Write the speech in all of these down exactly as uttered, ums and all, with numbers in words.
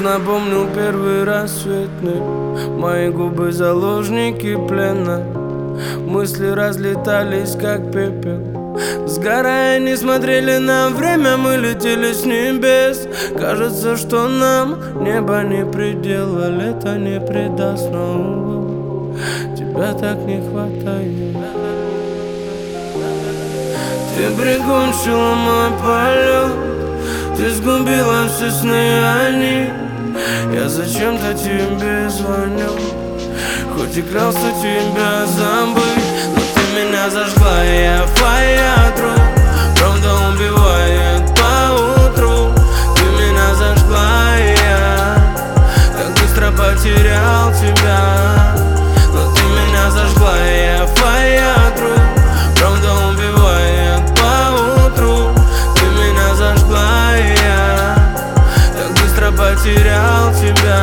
напомнил первый рассветный. Мои губы заложники плена. Мысли разлетались как пепел. Сгорая, не смотрели на время, мы летели с небес. Кажется, что нам небо не предел, а лето не предаст снова. Тебя так не хватает. Ты прикончила мой полет, ты сгубила все сны, они. Я зачем-то тебе звоню, хоть и клялся тебя забыть. Но ты меня зажгла, и я фаятру. Правда убивает по утру. Ты меня зажгла, и я так быстро потерял тебя. Но ты меня зажгла, и я фаятру. Правда убивает по утру. Ты меня зажгла, и я так быстро потерял тебя.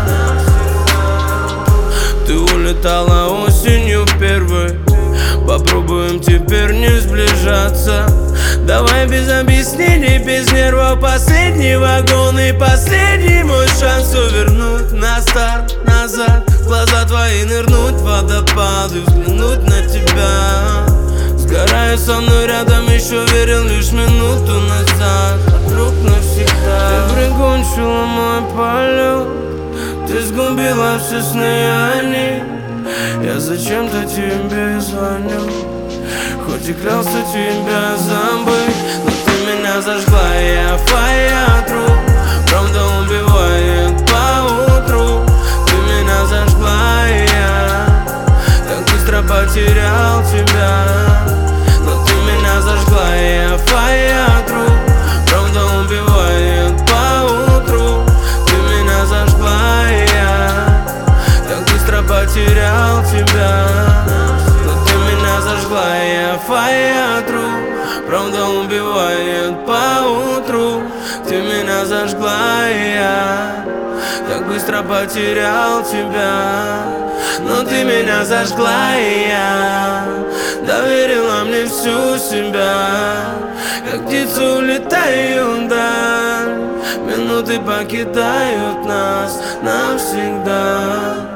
Ты улетала осенью первой. Попробуем теперь не сближаться. Давай без объяснений, без нервов. Последний вагон и последний мой шанс увернуть на старт, назад. В глаза твои нырнуть в водопад и взглянуть на тебя. Сгораю со мной рядом, еще верил лишь минуту назад. Вдруг навсегда. Ты прикончила мой полет, ты сгубила все сны, они. Я зачем-то тебе звоню, хоть и клялся тебя забыть. Но ты меня зажгла, и я фаятру. Правда убивает по утру. Ты меня зажгла, и я так быстро потерял тебя. Но ты меня зажгла, и я фаятру. Правда убивает по утру. Ты меня зажгла, и я так быстро потерял тебя. Но ты меня зажгла, и я фаятру. Правда убивает по утру. Ты меня зажгла, и я так быстро потерял тебя. Но ты меня зажгла, и я доверила мне всю себя. Как птицы улетаю вдаль, минуты покидают нас навсегда.